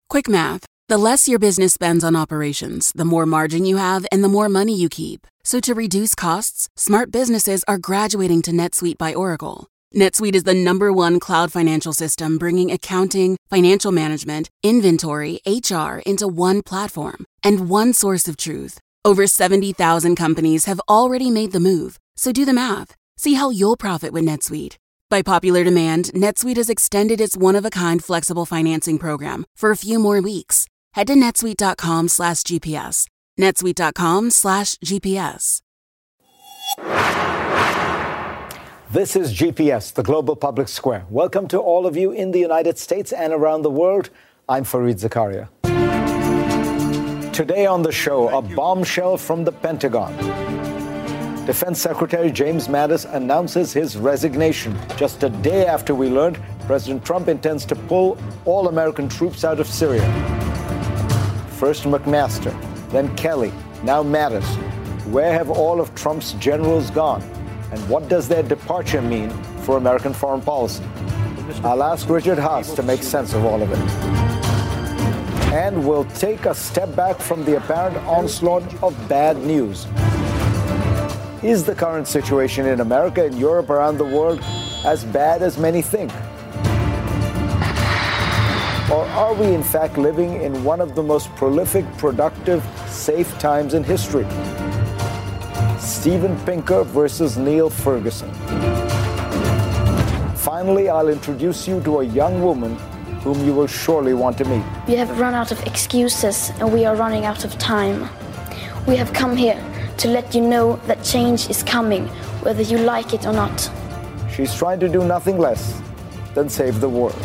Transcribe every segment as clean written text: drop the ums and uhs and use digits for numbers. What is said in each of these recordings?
Quick math. The less your business spends on operations, the more margin you have and the more money you keep. So to reduce costs, smart businesses are graduating to NetSuite by Oracle. NetSuite is the #1 cloud financial system bringing accounting, financial management, inventory, HR into one platform and one source of truth. Over 70,000 companies have already made the move. So do the math. See how you'll profit with NetSuite. By popular demand, NetSuite has extended its one-of-a-kind flexible financing program for a few more weeks. Head to netsuite.com/GPS. netsuite.com/GPS. This is GPS, the Global Public Square. Welcome to all of you in the United States and around the world. I'm Fareed Zakaria. Today on the show, a bombshell from the Pentagon. Defense Secretary James Mattis announces his resignation just a day after we learned President Trump intends to pull all American troops out of Syria. First McMaster, then Kelly, now Mattis. Where have all of Trump's generals gone? And what does their departure mean for American foreign policy? I'll ask Richard Haass to make sense of all of it. And we'll take a step back from the apparent onslaught of bad news. Is the current situation in America and Europe around the world as bad as many think? Or are we in fact living in one of the most prolific, productive, safe times in history? Steven Pinker versus Neil Ferguson. Finally, I'll introduce you to a young woman whom you will surely want to meet. We have run out of excuses and we are running out of time. We have come here to let you know that change is coming, whether you like it or not. She's trying to do nothing less than save the world.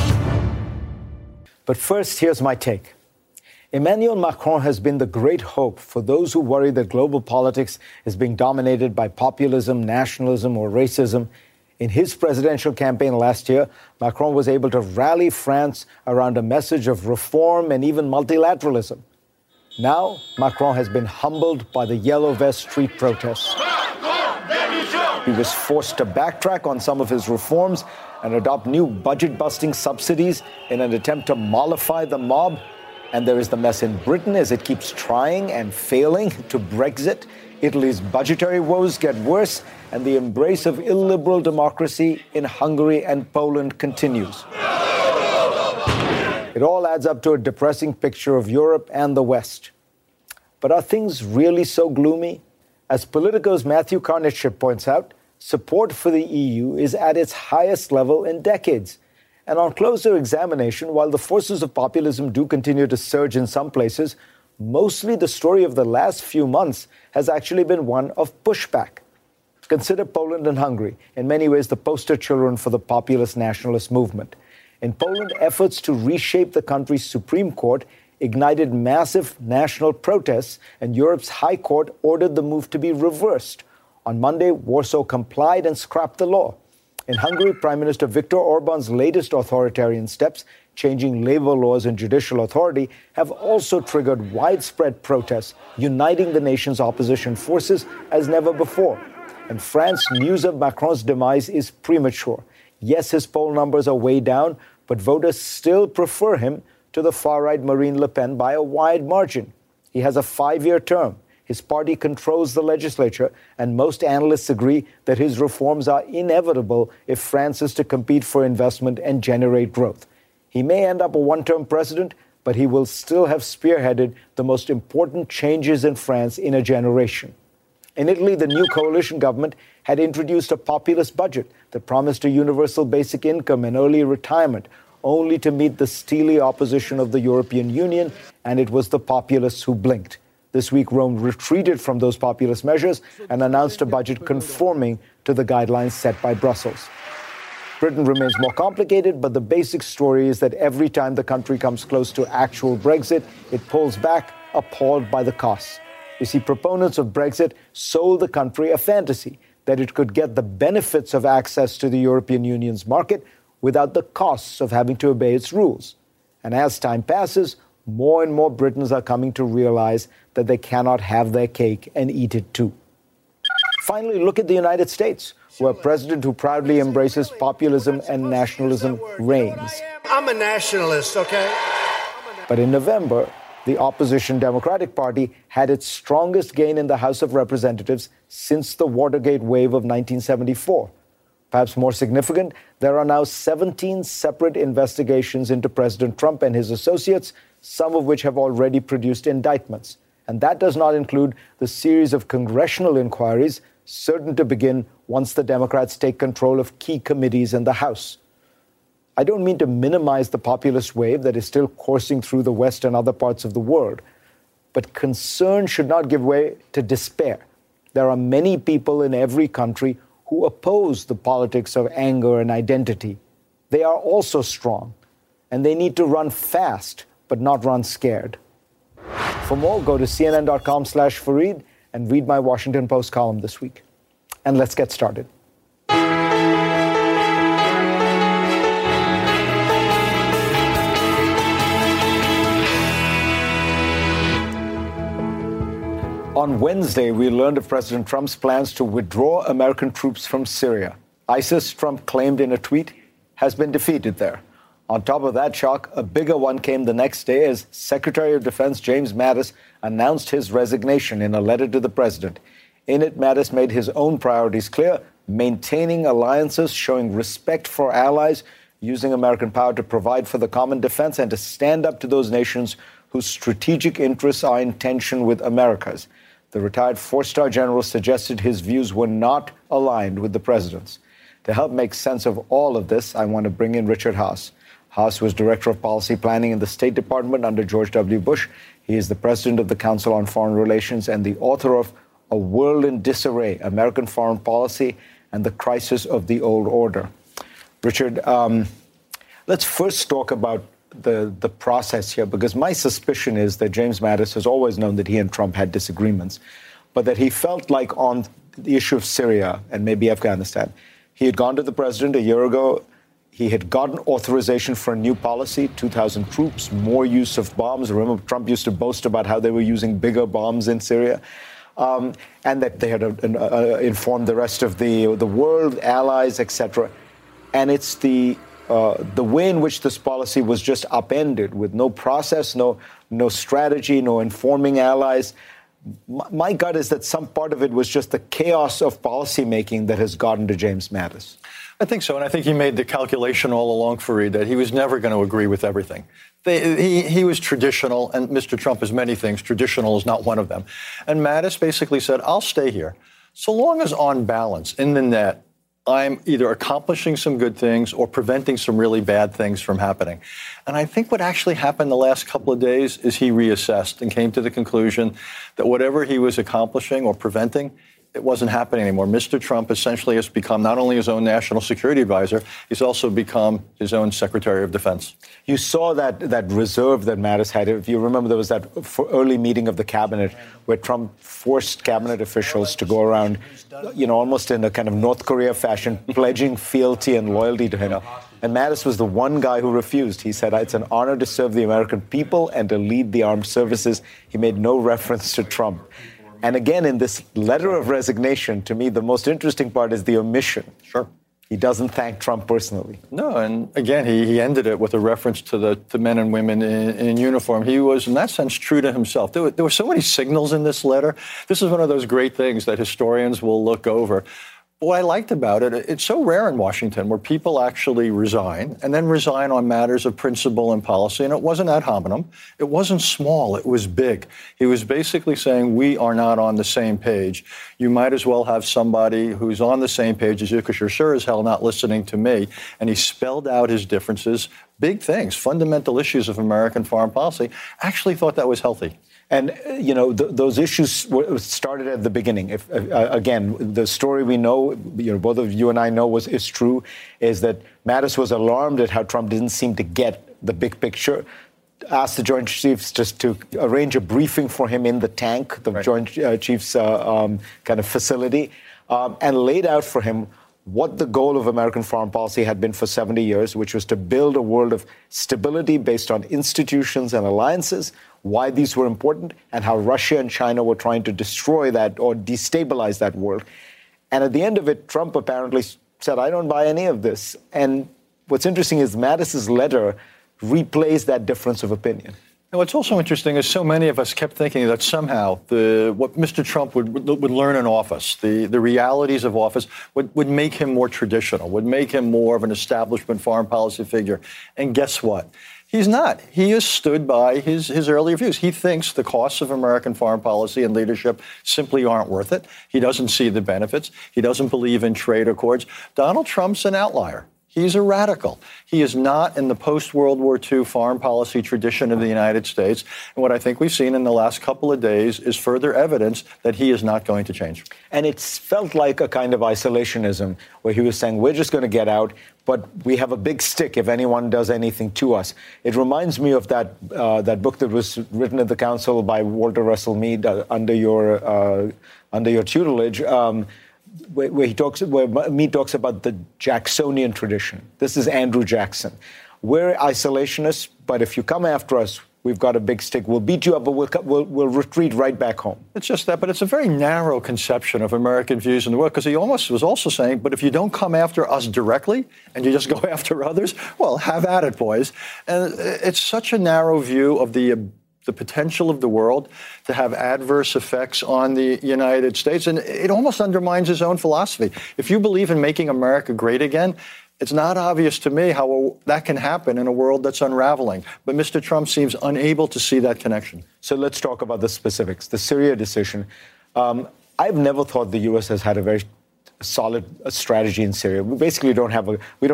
But first, here's my take. Emmanuel Macron has been the great hope for those who worry that global politics is being dominated by populism, nationalism, or racism. In his presidential campaign last year, Macron was able to rally France around a message of reform and even multilateralism. Now, Macron has been humbled by the Yellow Vest street protests. He was forced to backtrack on some of his reforms and adopt new budget-busting subsidies in an attempt to mollify the mob. And there is the mess in Britain as it keeps trying and failing to Brexit. Italy's budgetary woes get worse, and the embrace of illiberal democracy in Hungary and Poland continues. It all adds up to a depressing picture of Europe and the West. But are things really so gloomy? As Politico's Matthew Karnitschip points out, support for the EU is at its highest level in decades. And on closer examination, while the forces of populism do continue to surge in some places, mostly the story of the last few months has actually been one of pushback. Consider Poland and Hungary, in many ways the poster children for the populist nationalist movement. In Poland, efforts to reshape the country's Supreme Court ignited massive national protests, and Europe's High Court ordered the move to be reversed. On Monday, Warsaw complied and scrapped the law. In Hungary, Prime Minister Viktor Orban's latest authoritarian steps, changing labor laws and judicial authority, have also triggered widespread protests, uniting the nation's opposition forces as never before. In France, news of Macron's demise is premature. Yes, his poll numbers are way down, but voters still prefer him to the far-right Marine Le Pen by a wide margin. He has a 5-year term. His party controls the legislature, and most analysts agree that his reforms are inevitable if France is to compete for investment and generate growth. He may end up a one-term president, but he will still have spearheaded the most important changes in France in a generation. In Italy, the new coalition government had introduced a populist budget that promised a universal basic income and early retirement, only to meet the steely opposition of the European Union, and it was the populists who blinked. This week, Rome retreated from those populist measures and announced a budget conforming to the guidelines set by Brussels. Britain remains more complicated, but the basic story is that every time the country comes close to actual Brexit, it pulls back, appalled by the costs. You see, proponents of Brexit sold the country a fantasy that it could get the benefits of access to the European Union's market without the costs of having to obey its rules. And as time passes, more and more Britons are coming to realize that they cannot have their cake and eat it too. Finally, look at the United States, where a president who proudly embraces populism and nationalism reigns. I'm a nationalist, okay? But in November, the opposition Democratic Party had its strongest gain in the House of Representatives since the Watergate wave of 1974. Perhaps more significant, there are now 17 separate investigations into President Trump and his associates, some of which have already produced indictments. And that does not include the series of congressional inquiries certain to begin once the Democrats take control of key committees in the House. I don't mean to minimize the populist wave that is still coursing through the West and other parts of the world, but concern should not give way to despair. There are many people in every country who oppose the politics of anger and identity. They are also strong, and they need to run fast, but not run scared. For more, go to cnn.com/Fareed and read my Washington Post column this week. And let's get started. On Wednesday, we learned of President Trump's plans to withdraw American troops from Syria. ISIS, Trump claimed in a tweet, has been defeated there. On top of that shock, a bigger one came the next day as Secretary of Defense James Mattis announced his resignation in a letter to the president. In it, Mattis made his own priorities clear: maintaining alliances, showing respect for allies, using American power to provide for the common defense, and to stand up to those nations whose strategic interests are in tension with America's. The retired four-star general suggested his views were not aligned with the president's. To help make sense of all of this, I want to bring in Richard Haass. Haass was Director of Policy Planning in the State Department under George W. Bush. He is the President of the Council on Foreign Relations and the author of A World in Disarray, American Foreign Policy and the Crisis of the Old Order. Richard, let's first talk about the process here, because my suspicion is that James Mattis has always known that he and Trump had disagreements, but that he felt like on the issue of Syria and maybe Afghanistan, he had gone to the president a year ago. He had gotten authorization for a new policy, 2,000 troops, more use of bombs. Remember, Trump used to boast about how they were using bigger bombs in Syria, and that they had informed the rest of the world, allies, etc. And it's the way in which this policy was just upended with no process, no strategy, no informing allies. My gut is that some part of it was just the chaos of policymaking that has gotten to James Mattis. I think so, and I think he made the calculation all along, Fareed, that he was never going to agree with everything. He was traditional, and Mr. Trump is many things. Traditional is not one of them. And Mattis basically said, I'll stay here, so long as on balance, in the net, I'm either accomplishing some good things or preventing some really bad things from happening. And I think what actually happened the last couple of days is he reassessed and came to the conclusion that whatever he was accomplishing or preventing, it wasn't happening anymore. Mr. Trump essentially has become not only his own national security advisor, he's also become his own Secretary of Defense. You saw that reserve that Mattis had. If you remember, there was that early meeting of the cabinet where Trump forced cabinet officials to go around, almost in a kind of North Korea fashion, pledging fealty and loyalty to him. And Mattis was the one guy who refused. He said, it's an honor to serve the American people and to lead the armed services. He made no reference to Trump. And again, in this letter of resignation, to me, the most interesting part is the omission. Sure. He doesn't thank Trump personally. No, and again, he ended it with a reference to the men and women in uniform. He was, in that sense, true to himself. There were so many signals in this letter. This is one of those great things that historians will look over. What I liked about it, it's so rare in Washington where people actually resign and then resign on matters of principle and policy. And it wasn't ad hominem. It wasn't small. It was big. He was basically saying, we are not on the same page. You might as well have somebody who's on the same page as you, because you're sure as hell not listening to me. And he spelled out his differences, big things, fundamental issues of American foreign policy. Actually thought that was healthy. And, those issues started at the beginning. Again, the story we know, both of you and I know is true, is that Mattis was alarmed at how Trump didn't seem to get the big picture. Asked the Joint Chiefs just to arrange a briefing for him in the tank, the right. Joint Chiefs kind of facility, and laid out for him what the goal of American foreign policy had been for 70 years, which was to build a world of stability based on institutions and alliances, why these were important, and how Russia and China were trying to destroy that or destabilize that world. And at the end of it, Trump apparently said, I don't buy any of this. And what's interesting is Mattis's letter replays that difference of opinion. And what's also interesting is so many of us kept thinking that somehow what Mr. Trump would learn in office, the realities of office, would make him more traditional, would make him more of an establishment foreign policy figure. And guess what? He's not. He has stood by his earlier views. He thinks the costs of American foreign policy and leadership simply aren't worth it. He doesn't see the benefits. He doesn't believe in trade accords. Donald Trump's an outlier. He's a radical. He is not in the post-World War II foreign policy tradition of the United States. And what I think we've seen in the last couple of days is further evidence that he is not going to change. And it's felt like a kind of isolationism where he was saying, we're just going to get out, but we have a big stick if anyone does anything to us. It reminds me of that book that was written at the Council by Walter Russell Mead under your tutelage, where Mead talks about the Jacksonian tradition. This is Andrew Jackson. We're isolationists, but if you come after us, we've got a big stick. We'll beat you up, but we'll retreat right back home. It's just that, but it's a very narrow conception of American views in the world, because he almost was also saying, but if you don't come after us directly and you just go after others, well, have at it, boys. And it's such a narrow view of the potential of the world to have adverse effects on the United States. And it almost undermines his own philosophy. If you believe in making America great again, it's not obvious to me how that can happen in a world that's unraveling. But Mr. Trump seems unable to see that connection. So let's talk about the specifics. The Syria decision. I've never thought the U.S. has had a very solid strategy in Syria. We basically don't have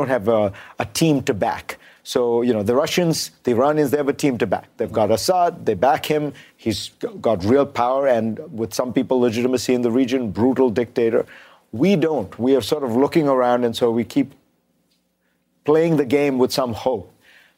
a team to back. So, the Russians, the Iranians, they have a team to back. They've got Assad, they back him. He's got real power and, with some people, legitimacy in the region, brutal dictator. We don't. We are sort of looking around, and so we keep playing the game with some hope.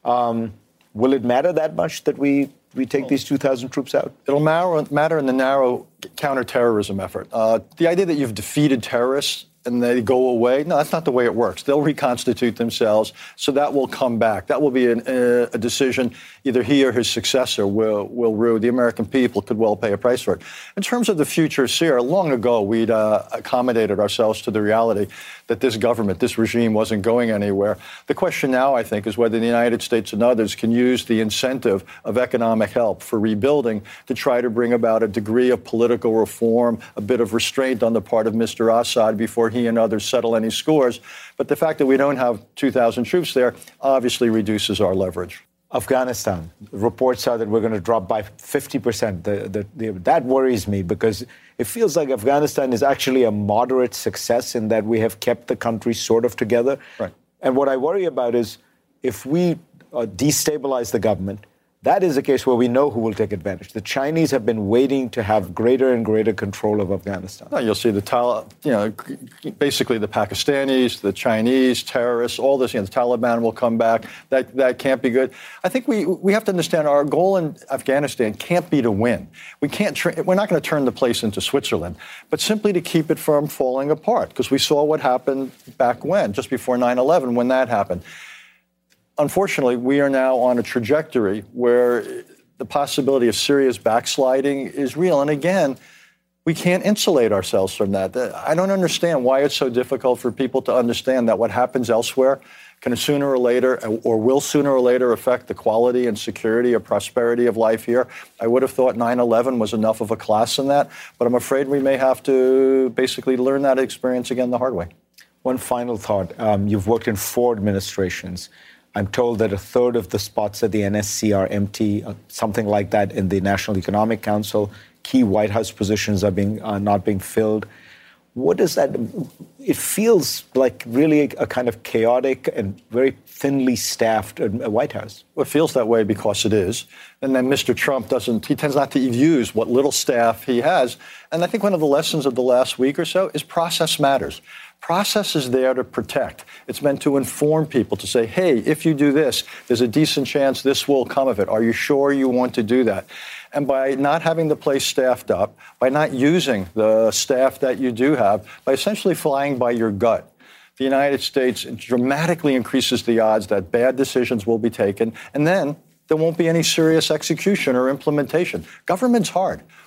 Will it matter that much that we take these 2,000 troops out? It'll matter in the narrow counterterrorism effort. The idea that you've defeated terrorists and they go away. No, that's not the way it works. They'll reconstitute themselves, so that will come back. That will be a decision either he or his successor will rue. The American people could well pay a price for it. In terms of the future of Syria, long ago we'd accommodated ourselves to the reality that this government, this regime wasn't going anywhere. The question now, I think, is whether the United States and others can use the incentive of economic help for rebuilding to try to bring about a degree of political reform, a bit of restraint on the part of Mr. Assad before he and others settle any scores. But the fact that we don't have 2,000 troops there obviously reduces our leverage. Afghanistan, reports are that we're going to drop by 50%. That worries me because it feels like Afghanistan is actually a moderate success in that we have kept the country sort of together. Right. And what I worry about is if we destabilize the government, that is a case where we know who will take advantage. The Chinese have been waiting to have greater and greater control of Afghanistan. You'll see basically the Pakistanis, the Chinese, terrorists, all this. The Taliban will come back. That can't be good. I think we have to understand our goal in Afghanistan can't be to win. We're not going to turn the place into Switzerland, but simply to keep it from falling apart. Because we saw what happened back when, just before 9/11, when that happened. Unfortunately, we are now on a trajectory where the possibility of Syria's backsliding is real. And again, we can't insulate ourselves from that. I don't understand why it's so difficult for people to understand that what happens elsewhere can sooner or later, or will sooner or later, affect the quality and security or prosperity of life here. I would have thought 9/11 was enough of a class in that, but I'm afraid we may have to basically learn that experience again the hard way. One final thought. You've worked in 4 administrations. I'm told that a third of the spots at the NSC are empty, something like that in the National Economic Council. Key White House positions are not being filled. What is that? It feels like really a kind of chaotic and very thinly staffed White House. Well, it feels that way because it is. And then Mr. Trump he tends not to use what little staff he has. And I think one of the lessons of the last week or so is process matters. Process is there to protect. It's meant to inform people, to say, hey, if you do this, there's a decent chance this will come of it. Are you sure you want to do that? And by not having the place staffed up, by not using the staff that you do have, by essentially flying by your gut, the United States dramatically increases the odds that bad decisions will be taken, and then there won't be any serious execution or implementation. Government's hard.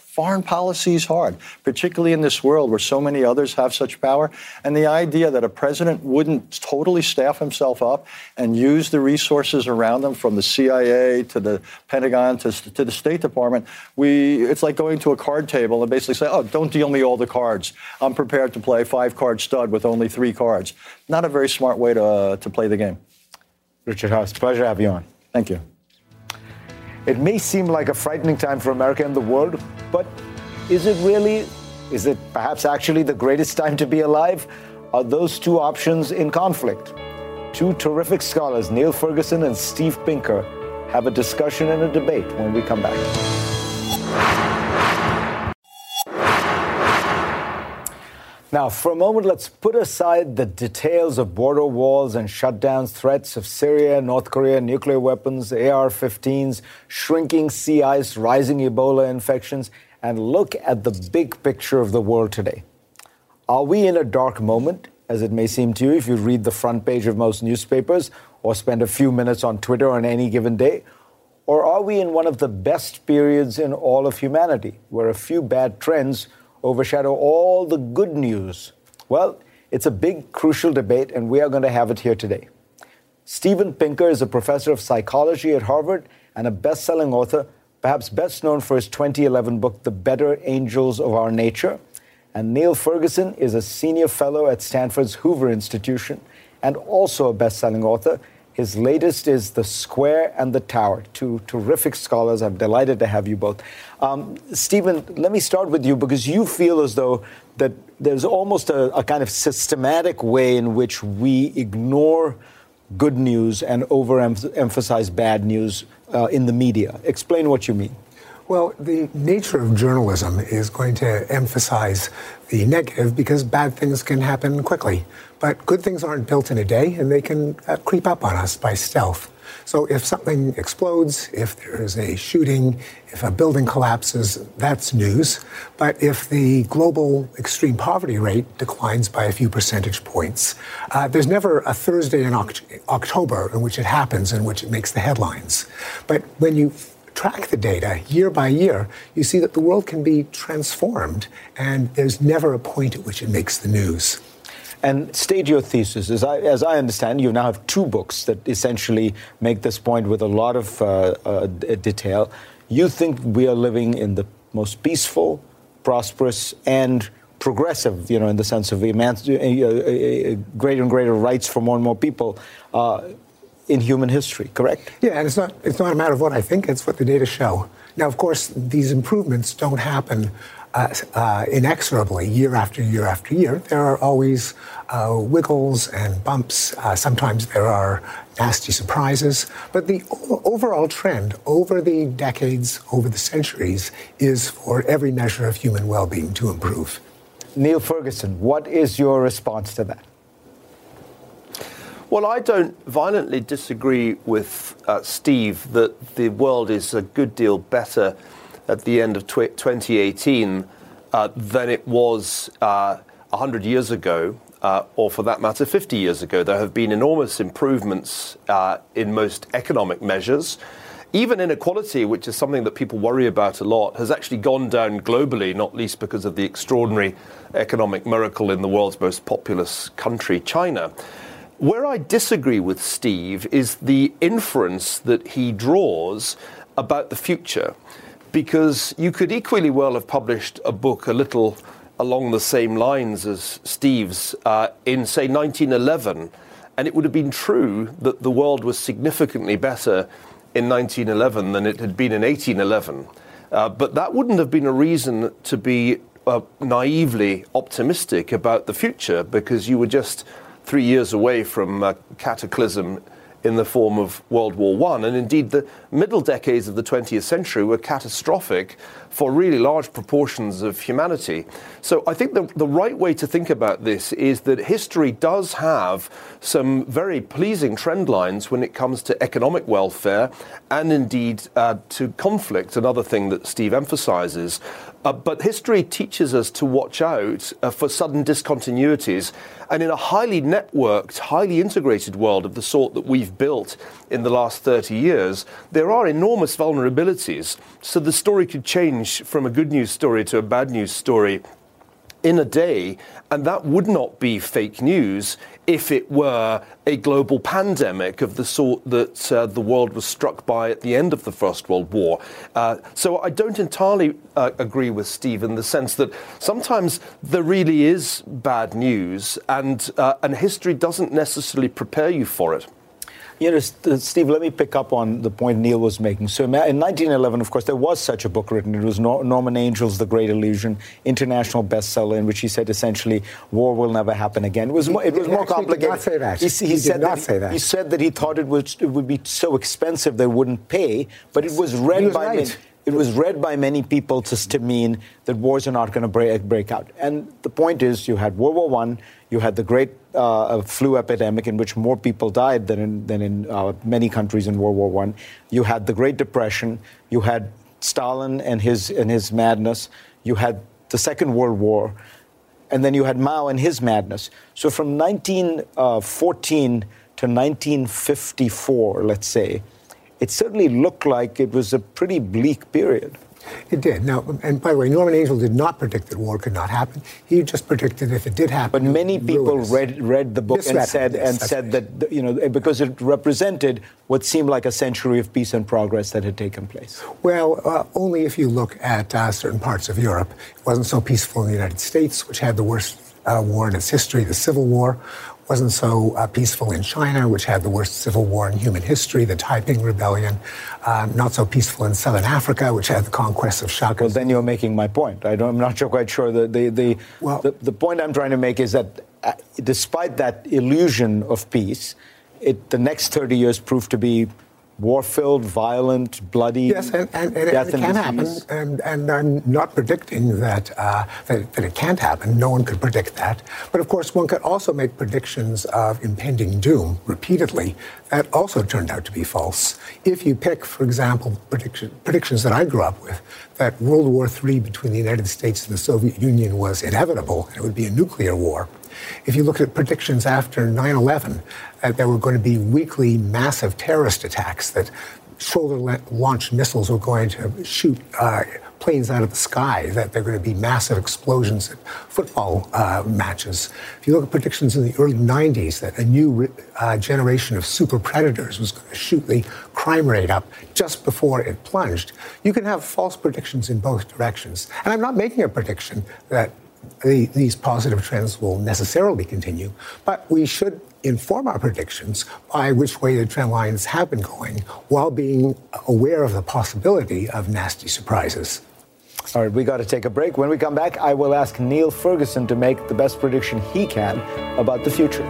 Foreign policy is hard, particularly in this world where so many others have such power. And the idea that a president wouldn't totally staff himself up and use the resources around him, from the CIA to the Pentagon to the State Department, it's like going to a card table and basically say, oh, don't deal me all the cards. I'm prepared to play 5-card stud with only 3 cards. Not a very smart way to play the game. Richard Haass, pleasure to have you on. Thank you. It may seem like a frightening time for America and the world, but is it really? Is it perhaps actually the greatest time to be alive? Are those two options in conflict? Two terrific scholars, Niall Ferguson and Steve Pinker, have a discussion and a debate when we come back. Now, for a moment, let's put aside the details of border walls and shutdowns, threats of Syria, North Korea, nuclear weapons, AR-15s, shrinking sea ice, rising Ebola infections, and look at the big picture of the world today. Are we in a dark moment, as it may seem to you if you read the front page of most newspapers or spend a few minutes on Twitter on any given day? Or are we in one of the best periods in all of humanity, where a few bad trends overshadow all the good news? Well, it's a big, crucial debate, and we are going to have it here today. Steven Pinker is a professor of psychology at Harvard and a best-selling author, perhaps best known for his 2011 book, The Better Angels of Our Nature. And Niall Ferguson is a senior fellow at Stanford's Hoover Institution and also a best-selling author. His latest is The Square and the Tower. Two terrific scholars. I'm delighted to have you both. Steven, let me start with you, because you feel as though that there's almost a kind of systematic way in which we ignore good news and overemphasize bad news in the media. Explain what you mean. Well, the nature of journalism is going to emphasize the negative because bad things can happen quickly. But good things aren't built in a day, and they can creep up on us by stealth. So if something explodes, if there's a shooting, if a building collapses, that's news. But if the global extreme poverty rate declines by a few percentage points, there's never a Thursday in October in which it happens, in which it makes the headlines. But when you track the data year by year, you see that the world can be transformed, and there's never a point at which it makes the news. And state your thesis. As I understand, you now have 2 books that essentially make this point with a lot of detail. You think we are living in the most peaceful, prosperous, and progressive, in the sense of greater and greater rights for more and more people in human history, correct? Yeah, and it's not a matter of what I think, it's what the data show. Now, of course, these improvements don't happen inexorably year after year after year. There are always wiggles and bumps. Sometimes there are nasty surprises. But the overall trend over the decades, over the centuries, is for every measure of human well-being to improve. Niall Ferguson, what is your response to that? Well, I don't violently disagree with Steve that the world is a good deal better at the end of 2018 than it was 100 years ago, or for that matter, 50 years ago. There have been enormous improvements in most economic measures. Even inequality, which is something that people worry about a lot, has actually gone down globally, not least because of the extraordinary economic miracle in the world's most populous country, China. Where I disagree with Steve is the inference that he draws about the future, because you could equally well have published a book a little along the same lines as Steve's in, say, 1911, and it would have been true that the world was significantly better in 1911 than it had been in 1811. But that wouldn't have been a reason to be naively optimistic about the future, because you were just 3 years away from a cataclysm in the form of World War I. And indeed, the middle decades of the 20th century were catastrophic for really large proportions of humanity. So I think the right way to think about this is that history does have some very pleasing trend lines when it comes to economic welfare and indeed to conflict, another thing that Steve emphasizes. But history teaches us to watch out for sudden discontinuities. And in a highly networked, highly integrated world of the sort that we've built in the last 30 years, there are enormous vulnerabilities. So the story could change from a good news story to a bad news story in a day, and that would not be fake news if it were a global pandemic of the sort that the world was struck by at the end of the First World War. So I don't entirely agree with Steve in the sense that sometimes there really is bad news, and history doesn't necessarily prepare you for it. You know, Steve, let me pick up on the point Neil was making. So in 1911, of course, there was such a book written. It was Norman Angel's The Great Illusion, international bestseller, in which he said essentially war will never happen again. It was more complicated. Did not say that. He said that. He said that he thought it would be so expensive they wouldn't pay, but it was read by many. It was read by many people to mean that wars are not going to break out. And the point is, you had World War I, you had the great flu epidemic in which more people died than in many countries in World War I. You had the Great Depression. You had Stalin and his madness. You had the Second World War. And then you had Mao and his madness. So from 1914 to 1954, let's say, it certainly looked like it was a pretty bleak period. It did. Now, and by the way, Norman Angel did not predict that war could not happen. He just predicted if it did happen. But many people read the book and said that, you know, because it represented what seemed like a century of peace and progress that had taken place. Well, only if you look at certain parts of Europe. It wasn't so peaceful in the United States, which had the worst war in its history, the Civil War. Wasn't so peaceful in China, which had the worst civil war in human history, the Taiping Rebellion. Not so peaceful in Southern Africa, which had the conquest of Shaka. Well, then you're making my point. I'm not quite sure. The point I'm trying to make is that despite that illusion of peace, the next 30 years proved to be war-filled, violent, bloody. Yes, and it can happen. And I'm not predicting that it can't happen. No one could predict that. But of course, one could also make predictions of impending doom repeatedly. That also turned out to be false. If you pick, for example, predictions that I grew up with, that World War III between the United States and the Soviet Union was inevitable, and it would be a nuclear war. If you looked at predictions after 9/11, there were going to be weekly massive terrorist attacks, that shoulder-launched missiles were going to shoot planes out of the sky, that there were going to be massive explosions at football matches. If you look at predictions in the early 90s, that a new generation of super predators was going to shoot the crime rate up just before it plunged. You can have false predictions in both directions. And I'm not making a prediction that these positive trends will necessarily continue, but we should inform our predictions by which way the trend lines have been going, while being aware of the possibility of nasty surprises. All right, we got to take a break. When we come back, I will ask Neil Ferguson to make the best prediction he can about the future.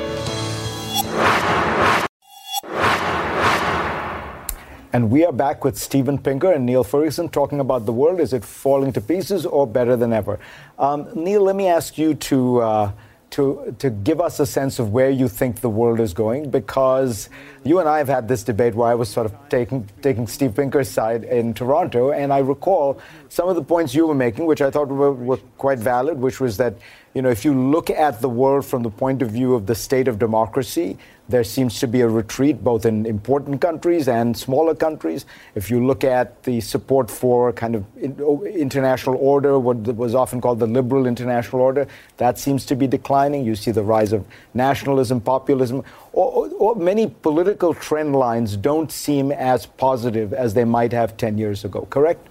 And we are back with Steven Pinker and Neil Ferguson talking about the world. Is it falling to pieces or better than ever? Neil, let me ask you to give us a sense of where you think the world is going, because you and I have had this debate where I was sort of taking Steve Pinker's side in Toronto, and I recall some of the points you were making, which I thought were quite valid, which was that, you know, if you look at the world from the point of view of the state of democracy, there seems to be a retreat both in important countries and smaller countries. If you look at the support for kind of international order, what was often called the liberal international order, that seems to be declining. You see the rise of nationalism, populism, or many political trend lines don't seem as positive as they might have 10 years ago, correct?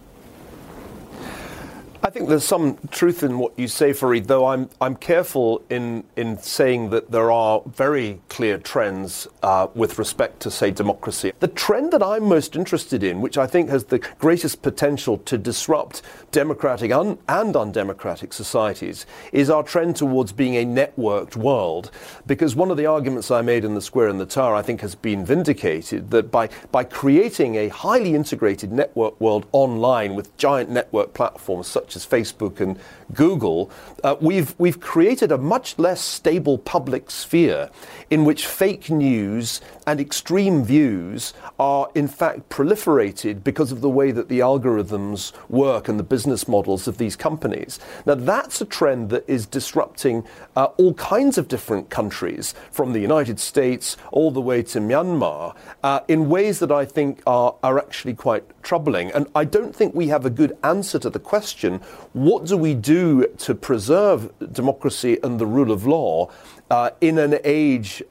I think there's some truth in what you say, Fareed, though I'm careful in saying that there are very clear trends with respect to, say, democracy. The trend that I'm most interested in, which I think has the greatest potential to disrupt democratic and undemocratic societies, is our trend towards being a networked world. Because one of the arguments I made in the Square and the Tower, I think, has been vindicated, that by creating a highly integrated network world online with giant network platforms such such as Facebook and Google, we've created a much less stable public sphere in which fake news and extreme views are in fact proliferated because of the way that the algorithms work and the business models of these companies. Now that's a trend that is disrupting all kinds of different countries, from the United States all the way to Myanmar, in ways that I think are actually quite troubling. And I don't think we have a good answer to the question, what do we do to preserve democracy and the rule of law in an age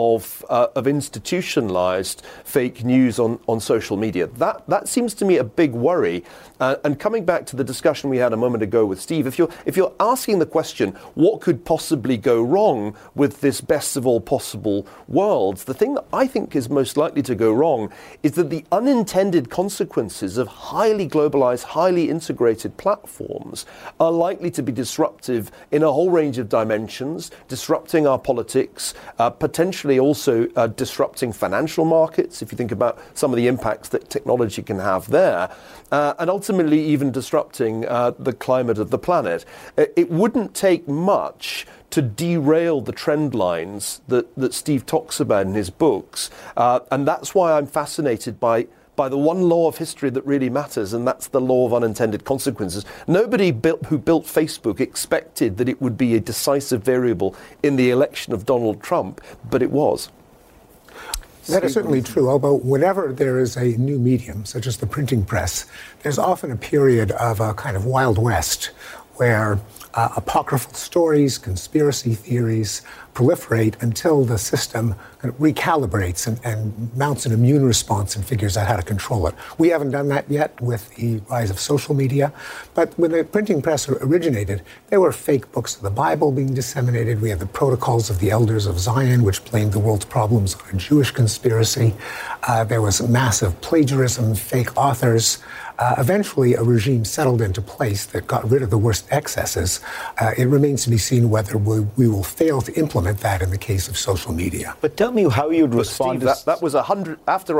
of institutionalized fake news on social media? That seems to me a big worry. And coming back to the discussion we had a moment ago with Steve, if you're asking the question, what could possibly go wrong with this best of all possible worlds, the thing that I think is most likely to go wrong is that the unintended consequences of highly globalized, highly integrated platforms are likely to be disruptive in a whole range of dimensions, disrupting our politics, potentially also disrupting financial markets, if you think about some of the impacts that technology can have there, and ultimately even disrupting the climate of the planet. It wouldn't take much to derail the trend lines that Steve talks about in his books. And that's why I'm fascinated by the one law of history that really matters, and that's the law of unintended consequences. Nobody who built Facebook expected that it would be a decisive variable in the election of Donald Trump, but it was. That is certainly true, although whenever there is a new medium, such as the printing press, there's often a period of a kind of Wild West where apocryphal stories, conspiracy theories proliferate until the system kind of recalibrates and mounts an immune response and figures out how to control it. We haven't done that yet with the rise of social media, but when the printing press originated, there were fake books of the Bible being disseminated. We had the Protocols of the Elders of Zion, which blamed the world's problems on a Jewish conspiracy. There was massive plagiarism, fake authors. Eventually, a regime settled into place that got rid of the worst excesses. It remains to be seen whether we will fail to implement that in the case of social media. But tell me how you'd respond. Steve, that was after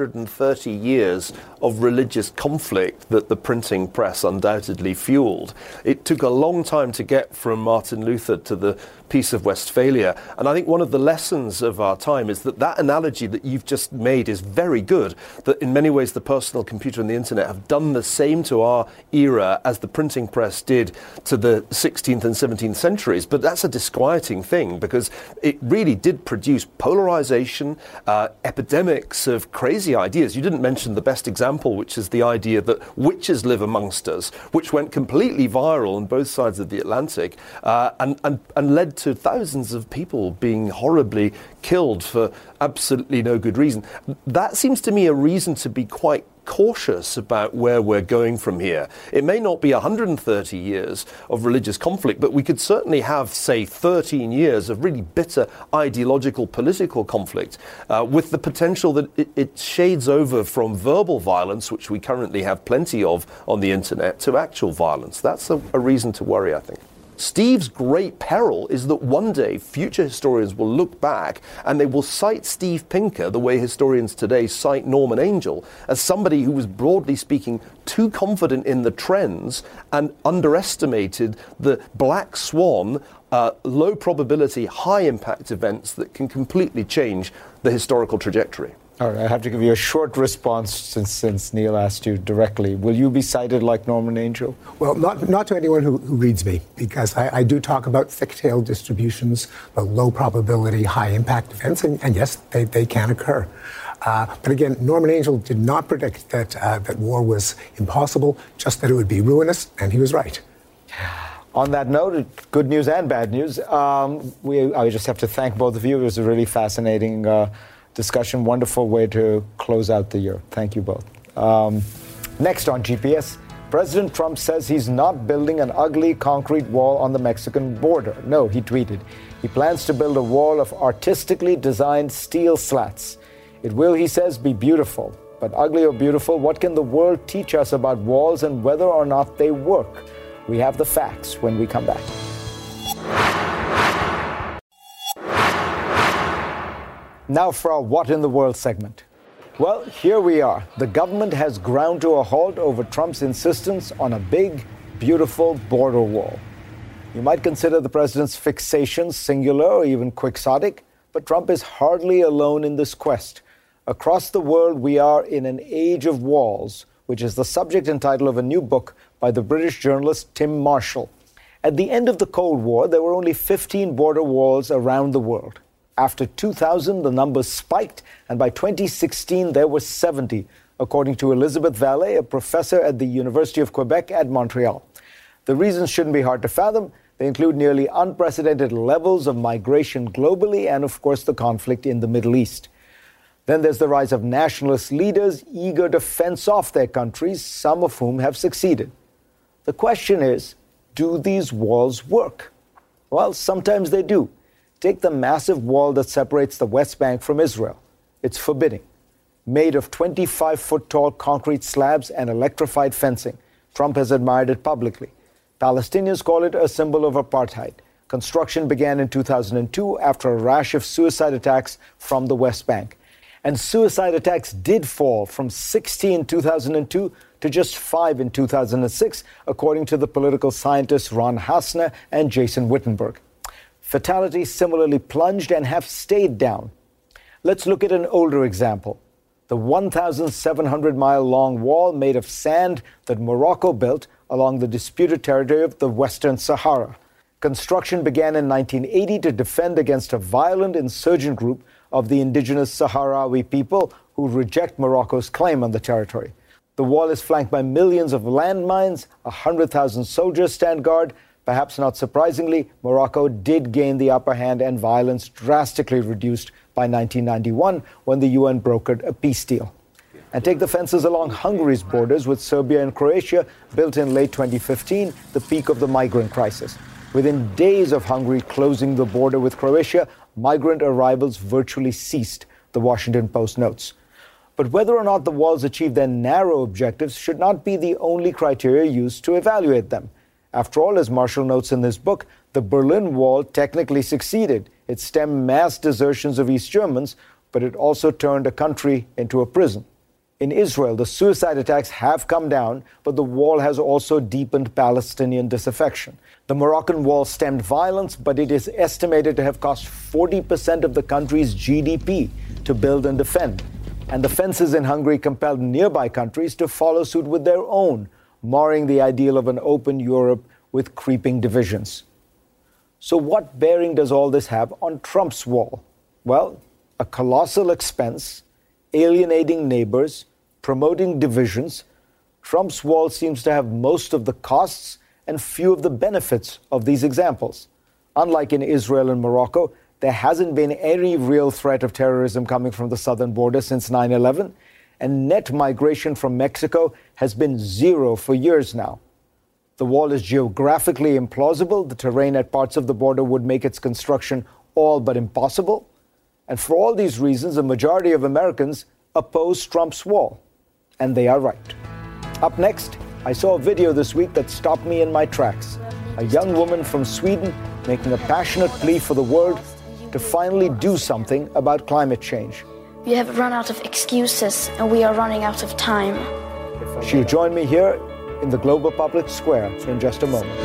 130 years of religious conflict that the printing press undoubtedly fueled. It took a long time to get from Martin Luther to the Peace of Westphalia. And I think one of the lessons of our time is that analogy that you've just made is very good, that in many ways the personal computer and the internet have done the same to our era as the printing press did to the 16th and 17th centuries. But that's a disquieting thing, because it really did produce polarization, epidemics of crazy ideas. You didn't mention the best example, which is the idea that witches live amongst us, which went completely viral on both sides of the Atlantic and led to thousands of people being horribly killed for absolutely no good reason. That seems to me a reason to be quite cautious about where we're going from here. It may not be 130 years of religious conflict, but we could certainly have, say, 13 years of really bitter ideological political conflict, with the potential that it shades over from verbal violence, which we currently have plenty of on the internet, to actual violence. That's a reason to worry, I think. Steve's great peril is that one day future historians will look back and they will cite Steve Pinker, the way historians today cite Norman Angell, as somebody who was, broadly speaking, too confident in the trends and underestimated the black swan, low probability, high impact events that can completely change the historical trajectory. All right, I have to give you a short response since Neil asked you directly. Will you be cited like Norman Angell? Well, not to anyone who reads me, because I do talk about thick-tailed distributions, low probability, high impact events, and yes, they can occur. But again, Norman Angell did not predict that war was impossible, just that it would be ruinous, and he was right. On that note, good news and bad news. I just have to thank both of you. It was a really fascinating discussion, wonderful way to close out the year. Thank you both. Next on GPS, President Trump says he's not building an ugly concrete wall on the Mexican border. No, he tweeted, he plans to build a wall of artistically designed steel slats. It will, he says, be beautiful. But ugly or beautiful, what can the world teach us about walls and whether or not they work? We have the facts when we come back. Now for our What in the World segment. Well, here we are. The government has ground to a halt over Trump's insistence on a big, beautiful border wall. You might consider the president's fixation singular or even quixotic, but Trump is hardly alone in this quest. Across the world, we are in an age of walls, which is the subject and title of a new book by the British journalist Tim Marshall. At the end of the Cold War, there were only 15 border walls around the world. After 2000, the numbers spiked, and by 2016, there were 70, according to Elizabeth Vallée, a professor at the University of Quebec at Montreal. The reasons shouldn't be hard to fathom. They include nearly unprecedented levels of migration globally and, of course, the conflict in the Middle East. Then there's the rise of nationalist leaders eager to fence off their countries, some of whom have succeeded. The question is, do these walls work? Well, sometimes they do. Take the massive wall that separates the West Bank from Israel. It's forbidding. Made of 25-foot-tall concrete slabs and electrified fencing. Trump has admired it publicly. Palestinians call it a symbol of apartheid. Construction began in 2002 after a rash of suicide attacks from the West Bank. And suicide attacks did fall from 60 in 2002 to just 5 in 2006, according to the political scientists Ron Hassner and Jason Wittenberg. Fatalities similarly plunged and have stayed down. Let's look at an older example. The 1,700-mile-long wall made of sand that Morocco built along the disputed territory of the Western Sahara. Construction began in 1980 to defend against a violent insurgent group of the indigenous Sahrawi people who reject Morocco's claim on the territory. The wall is flanked by millions of landmines, 100,000 soldiers stand guard. Perhaps not surprisingly, Morocco did gain the upper hand and violence drastically reduced by 1991 when the UN brokered a peace deal. And take the fences along Hungary's borders with Serbia and Croatia, built in late 2015, the peak of the migrant crisis. Within days of Hungary closing the border with Croatia, migrant arrivals virtually ceased, the Washington Post notes. But whether or not the walls achieve their narrow objectives should not be the only criteria used to evaluate them. After all, as Marshall notes in his book, the Berlin Wall technically succeeded. It stemmed mass desertions of East Germans, but it also turned a country into a prison. In Israel, the suicide attacks have come down, but the wall has also deepened Palestinian disaffection. The Moroccan wall stemmed violence, but it is estimated to have cost 40% of the country's GDP to build and defend. And the fences in Hungary compelled nearby countries to follow suit with their own, marring the ideal of an open Europe with creeping divisions. So what bearing does all this have on Trump's wall? Well, a colossal expense, alienating neighbors, promoting divisions. Trump's wall seems to have most of the costs and few of the benefits of these examples. Unlike in Israel and Morocco, there hasn't been any real threat of terrorism coming from the southern border since 9/11, and net migration from Mexico has been zero for years now. The wall is geographically implausible. The terrain at parts of the border would make its construction all but impossible. And for all these reasons, a majority of Americans oppose Trump's wall. And they are right. Up next, I saw a video this week that stopped me in my tracks. A young woman from Sweden making a passionate plea for the world to finally do something about climate change. We have run out of excuses and we are running out of time. She'll join me here in the Global Public Square in just a moment.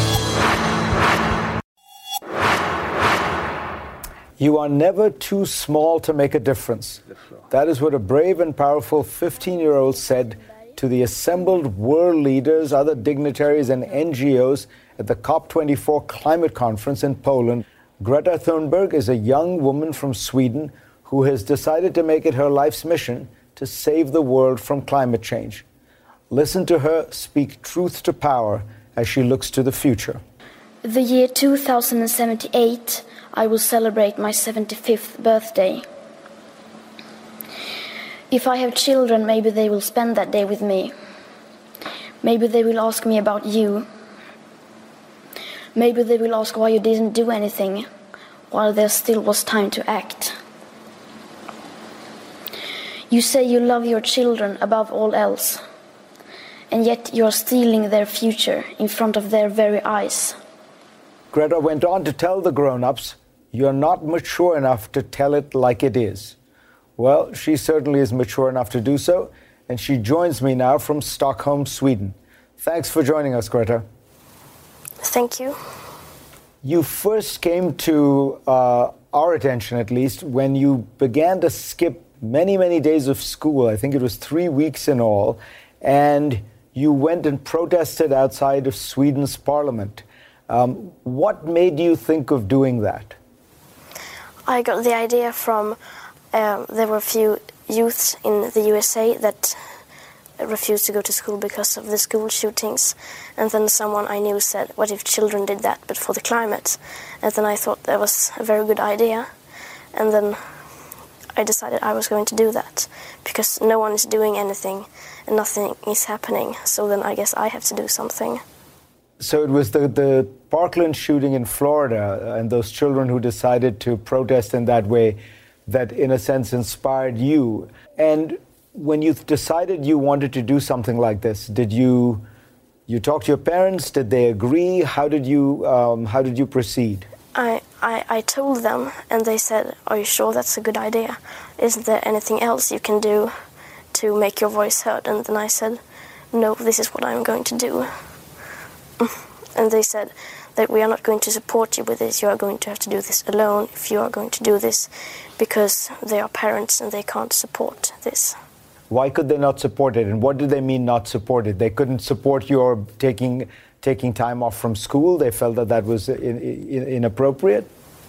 You are never too small to make a difference. That is what a brave and powerful 15-year-old said to the assembled world leaders, other dignitaries, and NGOs at the COP24 climate conference in Poland. Greta Thunberg is a young woman from Sweden who has decided to make it her life's mission to save the world from climate change. Listen to her speak truth to power as she looks to the future. The year 2078, I will celebrate my 75th birthday. If I have children, maybe they will spend that day with me. Maybe they will ask me about you. Maybe they will ask why you didn't do anything while there still was time to act. You say you love your children above all else, and yet you are stealing their future in front of their very eyes. Greta went on to tell the grown-ups, "You're not mature enough to tell it like it is." Well, she certainly is mature enough to do so, and she joins me now from Stockholm, Sweden. Thanks for joining us, Greta. Thank you. You first came to our attention, at least, when you began to skip many, many days of school. I think it was 3 weeks in all. And you went and protested outside of Sweden's parliament. What made you think of doing that? I got the idea from, there were a few youths in the USA that refused to go to school because of the school shootings. And then someone I knew said, what if children did that, but for the climate? And then I thought that was a very good idea. And then I decided I was going to do that, because no one is doing anything and nothing is happening. So then I guess I have to do something. So it was the Parkland shooting in Florida and those children who decided to protest in that way that, in a sense, inspired you. And when you decided you wanted to do something like this, did you talk to your parents? Did they agree? How did you proceed? I told them, and they said, are you sure that's a good idea? Isn't there anything else you can do to make your voice heard? And then I said, no, this is what I'm going to do. And they said that we are not going to support you with this. You are going to have to do this alone if you are going to do this, because they are parents and they can't support this. Why could they not support it? And what do they mean not support it? They couldn't support your taking time off from school? They felt that was inappropriate?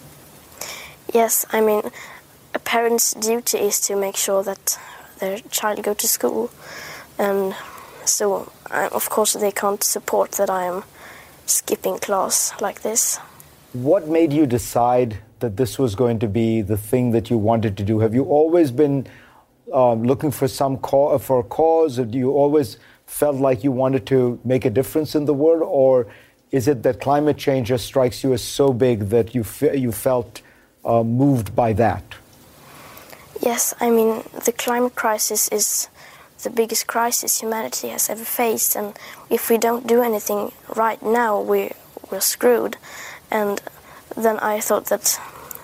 Yes, I mean, a parent's duty is to make sure that their child go to school. And so, of course, they can't support that I am skipping class like this. What made you decide that this was going to be the thing that you wanted to do? Have you always been looking for for a cause, or do you always felt like you wanted to make a difference in the world, or is it that climate change just strikes you as so big that you felt moved by that? Yes, I mean, the climate crisis is the biggest crisis humanity has ever faced, and if we don't do anything right now, we're screwed. And then I thought that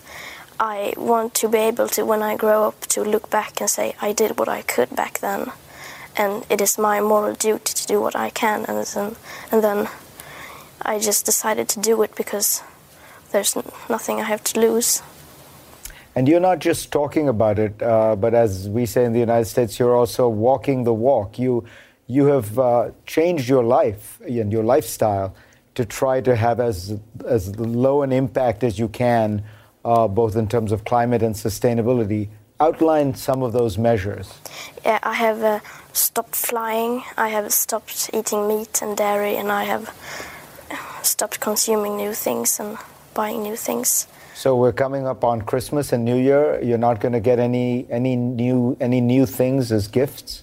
I want to be able to, when I grow up, to look back and say, I did what I could back then, and it is my moral duty to do what I can. And then I just decided to do it because there's nothing I have to lose. And you're not just talking about it, but as we say in the United States, you're also walking the walk. You have changed your life and your lifestyle to try to have as low an impact as you can, both in terms of climate and sustainability. Outline some of those measures. Yeah, I have stopped flying, I have stopped eating meat and dairy, and I have stopped consuming new things and buying new things. So we're coming up on Christmas and New Year. You're not going to get any new things as gifts?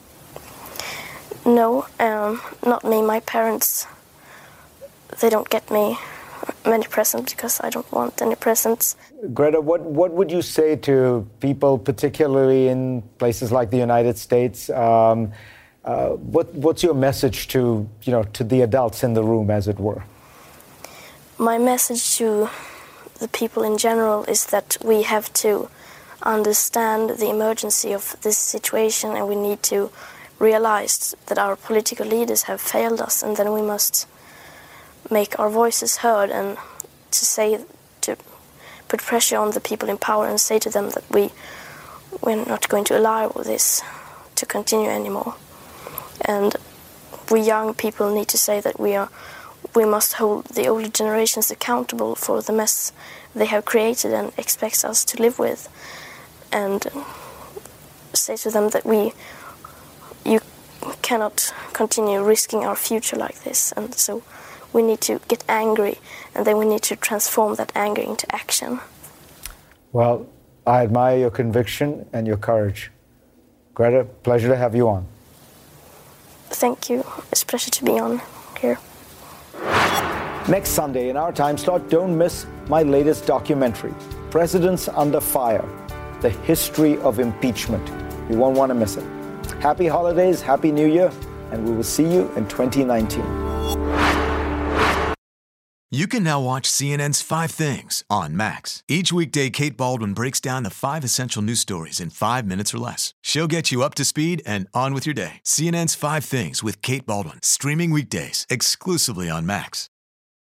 No, not me. My parents, they don't get me many presents because I don't want any presents. Greta, what would you say to people, particularly in places like the United States? What's your message to the adults in the room, as it were? My message to the people in general is that we have to understand the emergency of this situation, and we need to realize that our political leaders have failed us, and then we must make our voices heard and to put pressure on the people in power and say to them that we're not going to allow this to continue anymore. And we young people need to say that we must hold the older generations accountable for the mess they have created and expect us to live with, and say to them that you cannot continue risking our future like this, and so we need to get angry, and then we need to transform that anger into action. Well, I admire your conviction and your courage. Greta, pleasure to have you on. Thank you. It's a pleasure to be on here. Next Sunday in our time slot, don't miss my latest documentary, Presidents Under Fire, The History of Impeachment. You won't want to miss it. Happy holidays, Happy New Year, and we will see you in 2019. You can now watch CNN's 5 Things on Max. Each weekday, Kate Baldwin breaks down the 5 essential news stories in 5 minutes or less. She'll get you up to speed and on with your day. CNN's 5 Things with Kate Baldwin, streaming weekdays exclusively on Max.